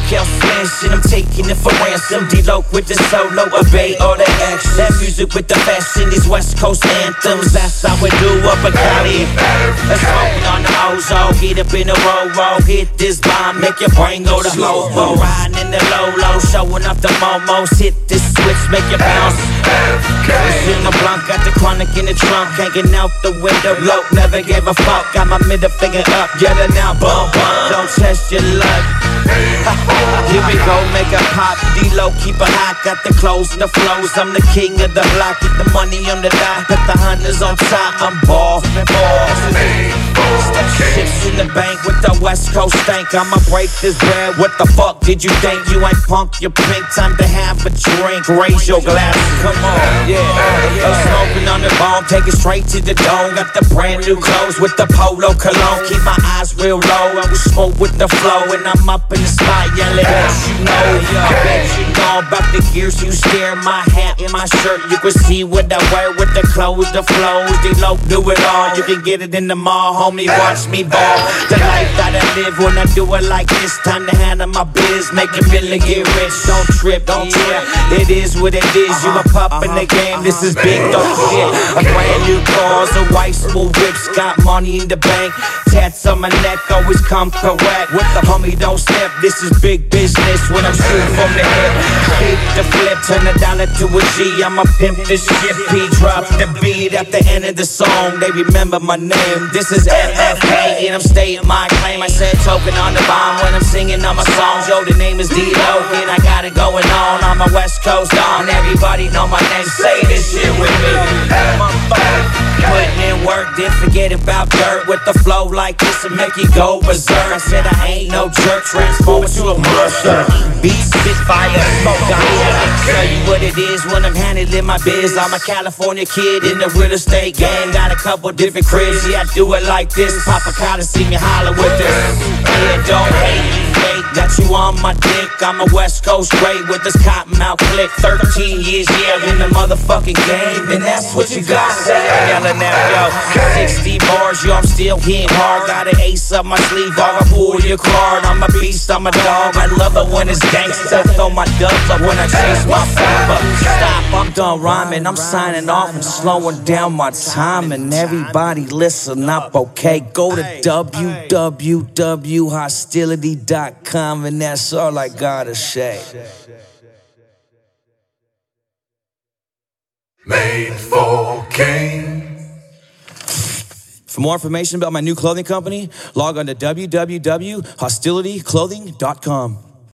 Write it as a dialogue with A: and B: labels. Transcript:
A: else smashing, I'm taking it for ransom. D-Lo with the solo, obey all the action. That music with the fashion, these West Coast anthems. That's how we do up a Cali. Let's smoking on the Ozo, get up in the roll, hit this bomb, make your brain go to hobo. Riding in the low, showing up the momos, hit this switch, make you bounce. Pushing the blunt, got the chronic in the trunk, hanging out the window, low, never gave a fuck. Got my middle finger up, yelling out, bum, don't test your luck. Here we go, make a pop, D-Lo, keep it hot, got the clothes and the flows, I'm the king of the block, get the money on the dot, put the hunters on top, I'm ball. Chips in the bank with the West Coast stank, I'ma break this bread, what the fuck did you think? You ain't punk, you're pink, time to have a drink, raise your glass, come on, yeah. I'm smoking on the bone, take it straight to the dome, got the brand new clothes with the polo cologne, keep my eyes real low, and we smoke with the flow, and I'm up in the spot yelling, what you know, I bet you know about the gears you steer, my hat and my shirt, you can see what I wear with the clothes, the flows, D-Lo do it all, you can get it in the mall, homie, watch me ball, the life that I live when I do it like this, time to handle my biz, make a million, get rich, don't trip, it is what it is, you a pup in the game, this is big, don't forget, a brand new cars, a white smooth whips, got money in the bank, tats on my neck, always come correct, with the homie don't step, this is big business, when I'm shooting from the hip, beat the flip, turn it down to a G, I'ma pimp this shit, P drop the beat at the end of the song, they remember my name, this is MFK, and I'm stating my claim, I said token on the bomb, when I'm singing on my songs, yo, the name is D-Lo, and I got it going on, I'm a West Coast on, everybody know my name, say this shit with me, putting in work, didn't forget about dirt, with the flow like this and make you go berserk, I said I ain't no jerk, transform to a monster, beat, spit fire, smoke, I tell you what it is when I'm handling my biz, I'm a California kid in the real estate game, got a couple different cribs, yeah, I do it like this, Papa Carter see me holler with this, yeah, don't hate me, fake, got you on my dick, I'm a West Coast great with this cottonmouth click, 13 years, yeah, in the motherfucking game, and that's what you gotta say, I'm yelling out, yo, 60 bars, yo, I'm still hitting hard, got an ace up my sleeve, I'll pull your card, I'm a beast, I'm a dog, I love it when it's gangsta, throw my dubs up when I chase my father, stop, I'm done rhyming, I'm signing off and slowing down my time, and everybody listen up, okay, go to www.hostility.com, and that's all I gotta say.
B: Made for King.
A: For more information about my new clothing company, log on to www.hostilityclothing.com.